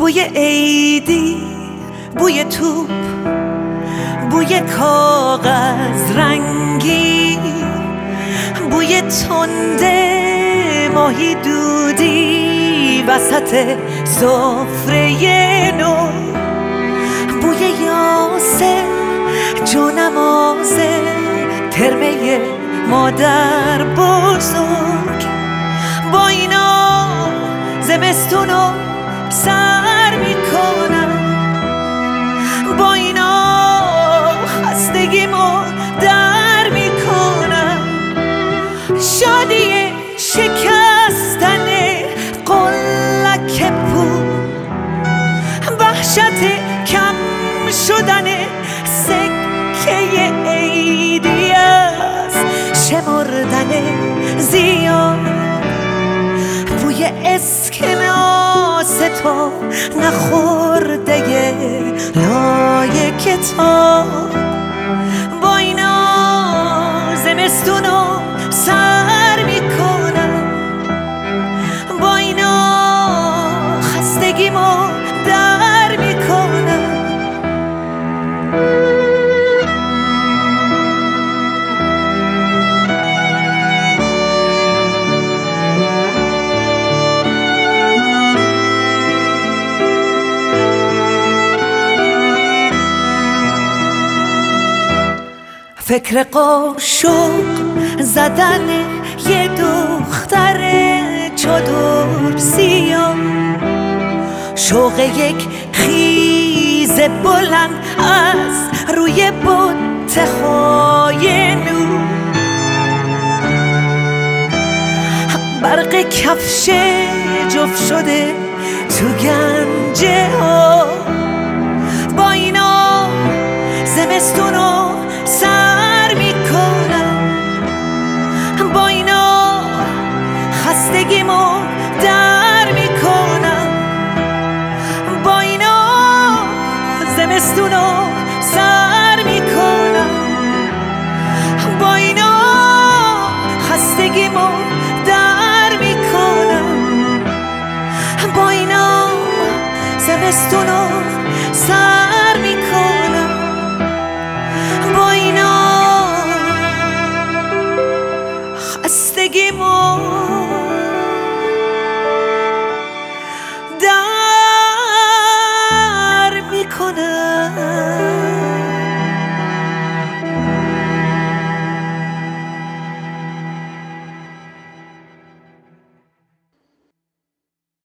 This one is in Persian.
بوی عیدی، بوی توپ، بوی کاغذ رنگی، بوی تنده ماهی دودی وسط سفره نو، بوی یاسه جونمازه ترمه مادر بزرگ. با اینا زمستونو سر میکنم، با اینا خستگیمو در میکنم. شادی شکستن قلک پول، وحشت کم شدن سکه عیدی است، شمردن زیاد. بوی اسکناس تو نخورده لای کتاب. با اینا زمستونو سر میکنم، با اینا خستگیمو در میکنم. فکر قاشق زدن یه دختر چادر سیاه، شوق یک خیز بلند از روی بت‌های نور، برق کفش جفت شده تو گنجه ها،